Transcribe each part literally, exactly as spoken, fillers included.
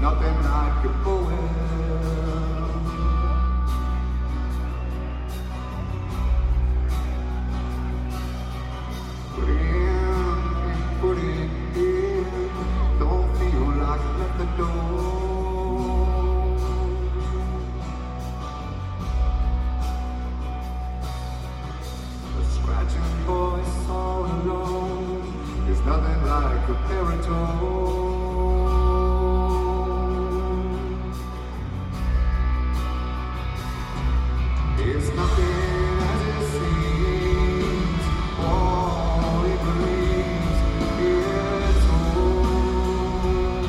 nothing like a poem. Put it in, put it in, don't feel like nothing to do. A scratching voice all alone is nothing like a baritone. It's nothing as it seems, all it believes is home.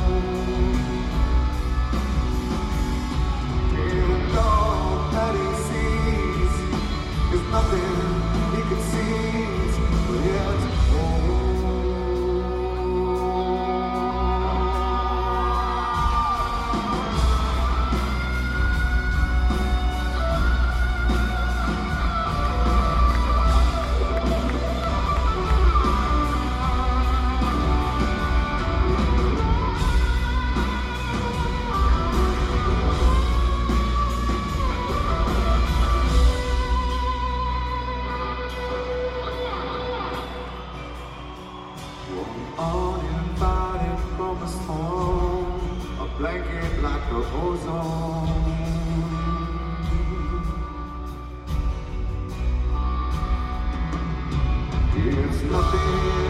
And all that he sees is nothing he can see, but it's home. Uninvited from a storm, a blanket like a ozone. It's nothing